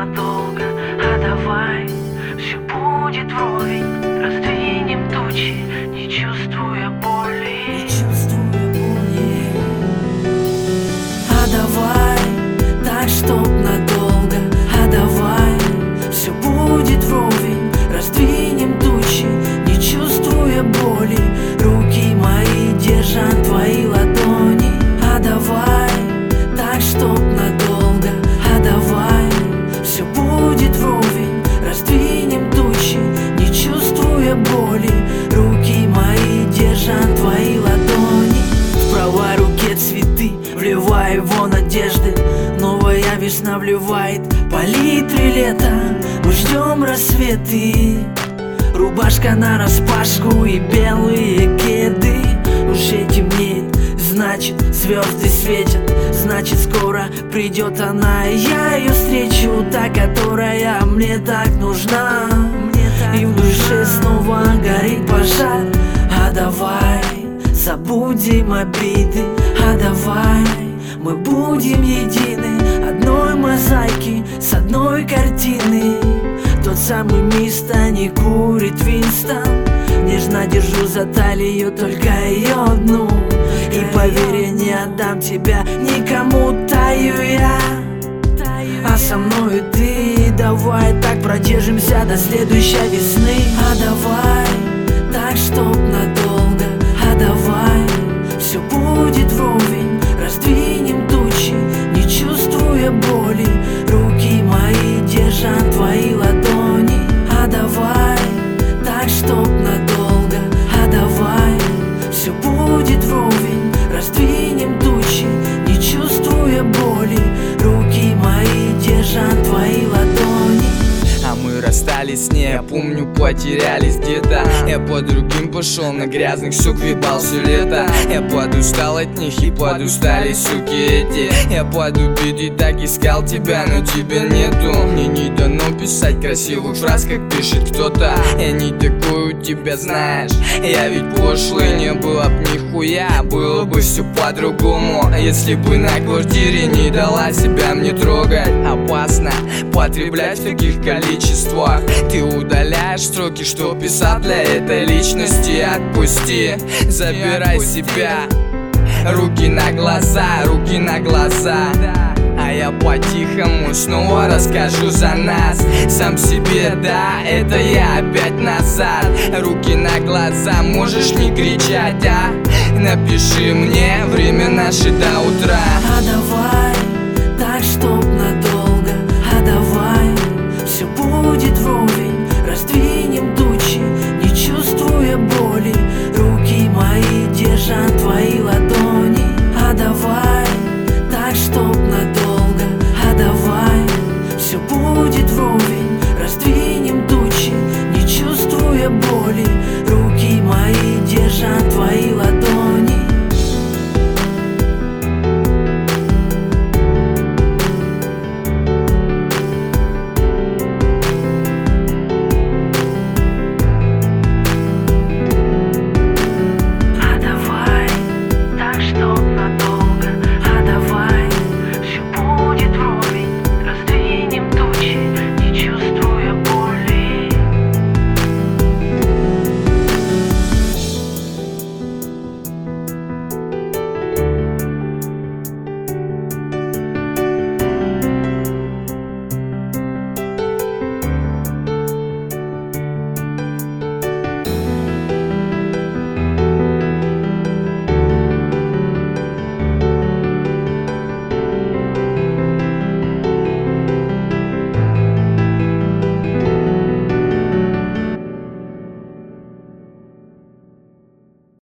надолго, а давай все будет вровень. Раздвинем тучи, не чувствуя боли. А давай так, чтоб надолго, а давай все будет вровень. Раздвинем тучи, не чувствуя боли. Руки мои держат твои ладони. А давай так, чтоб надолго, а давай все будет вровень. Раздвинем тучи, не чувствуя боли. Руки мои держат твои ладони. В правой руке цветы, вливая его надежды. Новая весна вливает палитры лета. Мы ждем рассветы. Рубашка нараспашку и белые кеды. Уже темнеет, значит звезды светят. Значит скоро придет она, и я ее встречу. Та, которая мне так нужна. И в душе снова горит пожар. А давай забудем обиды. А давай мы будем едины. Одной мозаики с одной картины. Тот самый мистер не курит Винстон. Нежно держу за талию только ее одну. И поверь, я не отдам тебя никому, таю я. А со мною ты, давай так продержимся до следующей весны. А давай так, чтоб надолго, а давай все будет вровень. Раздвинем тучи, не чувствуя боли. Руки мои держат твои ладони. А давай так, чтоб надолго, а давай все будет вровень. Раздвинем тучи, не чувствуя боли. Руки мои держат твои ладони. А мы расстались с ней, я помню, потерялись где-то. Я по другим пошел, на грязных сук въебал все лето. Я подустал от них и подустали суки эти. Я под убитый так искал тебя, но тебя нету. Мне не дано писать красивых фраз, как пишет кто-то. Я не такой у тебя, знаешь. Я ведь пошлый, не было б нихуя. Было бы все по-другому, если бы на квартире не дала себя мне трогать. Опасно потреблять в таких количествах. Ты удаляешь строки, что писал для этой личности. Отпусти, забирай себя. Руки на глаза, руки на глаза. А я по-тихому снова расскажу за нас. Сам себе, да, это я опять назад. Руки на глаза, можешь не кричать, а? Напиши мне время наше до утра. А давай так, чтоб